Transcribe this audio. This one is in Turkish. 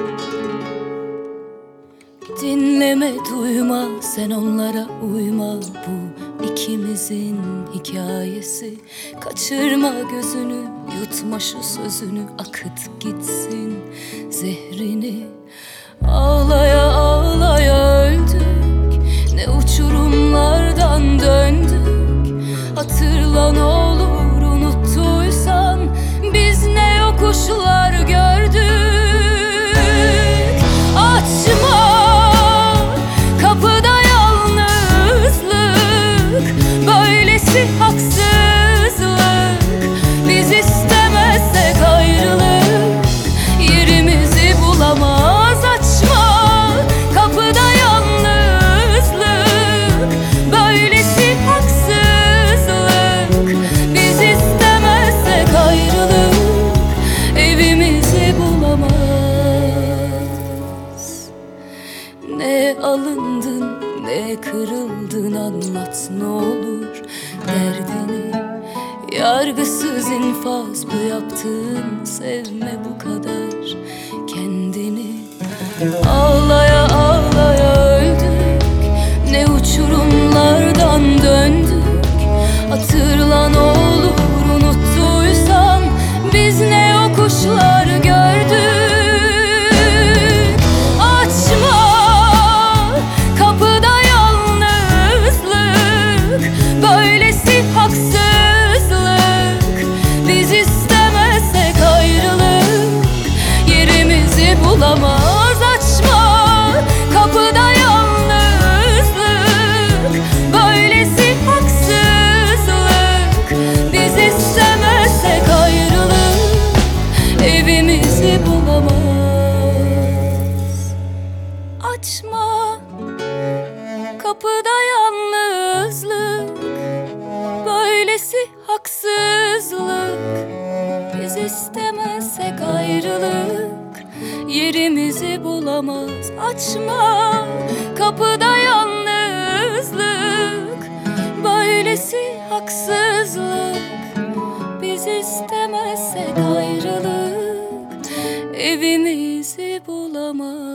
Dinleme, duyma, sen onlara uyma. Bu ikimizin hikayesi. Kaçırma gözünü, yutma şu sözünü. Akıt gitsin zehrini. Ağlaya ağlaya öldük, ne uçurumlardan döndük. Hatırla ne olur, unuttuysan biz ne yokuşlar gördük. Açma kapıda yalnızlık, böylesi haksızlık. Biz istemezsek ayrılık yerimizi bulamaz. Açma kapıda yalnızlık, böylesi haksızlık. Biz istemezsek ayrılık evimizi bulamaz. Ne alındın, ne kırıldın, anlat ne olur derdini. Yargısız infaz bu yaptığın, sevme bu kadar kendini. Ağlaya ağlaya öldük, ne uçurumlardan döndük. Hatırla ne olur, unuttuysan biz ne yokuşlar gördük. Kapıda yalnızlık, böylesi haksızlık. Biz istemezsek ayrılık yerimizi bulamaz. Açma kapıda yalnızlık, böylesi haksızlık. Biz istemezsek ayrılık evimizi bulamaz. Açma kapıda yalnızlık, böylesi haksızlık. Biz istemezsek ayrılık yerimizi bulamaz. Açma kapıda yalnızlık, böylesi haksızlık. Biz istemezsek ayrılık evimizi bulamaz.